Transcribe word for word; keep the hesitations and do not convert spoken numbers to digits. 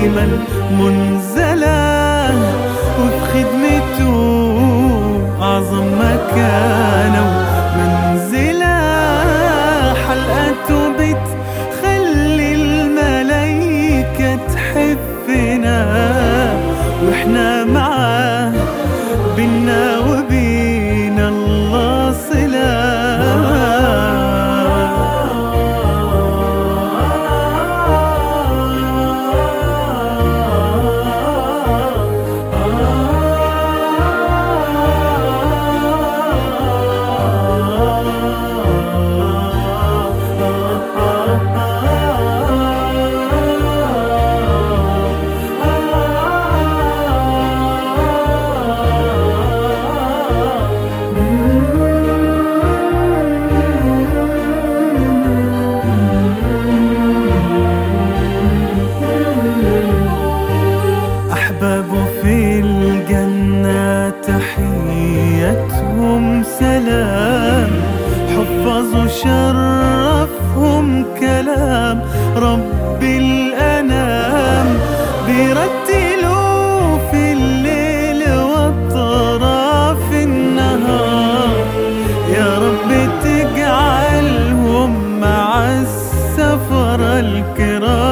دايما منزلة، وفي خدمته أعظم مكانة ومنزلة. حلقته بتخلي الملايكة تحبنا، وإحنا معاه بينا وبين الله صلة. في الجنة تحيتهم سلام، حفظ وشرفهم كلام رب الأنام. بيرتلوا في الليل وأطراف النهار، يا رب تجعلهم مع السفر الكرام.